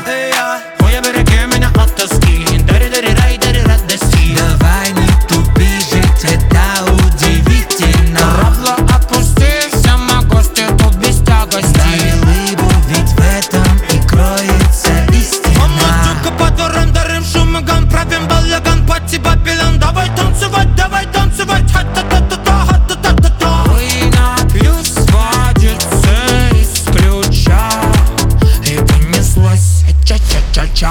Ой, береги меня от тоски. Дари-дари-рай, радости. Давай не тупи, жить это удивительно. Равно отпусти, все мы гости тут без тягости. Дай улыбу, ведь в этом и кроется истина. Мамочка по дворам дарим шумыган, правим балаган, пати бабилан. Давай танцевать, ха-та-та-та-та, ха-та-та-та-та. Ой, напьюсь, водится из ключа, и понеслась ча-ча-ча-ча.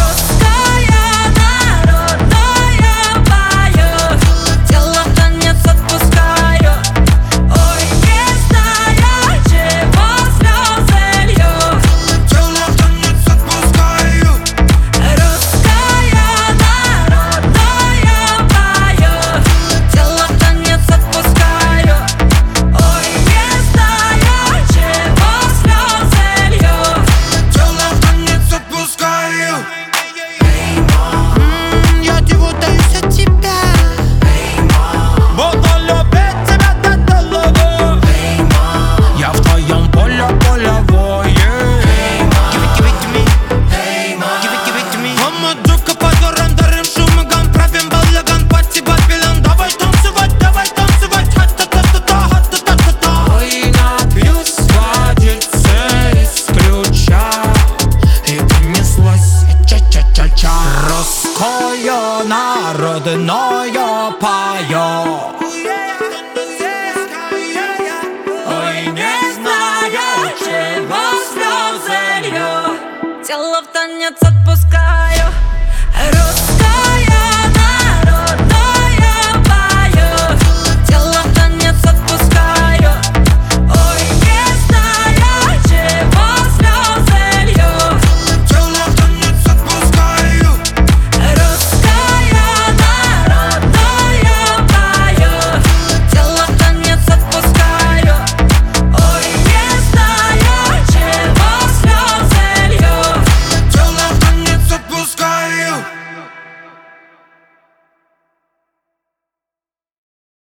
Русское народное поет. Ой, не знаю, чего слезы лью. Тело в танец отпускаю.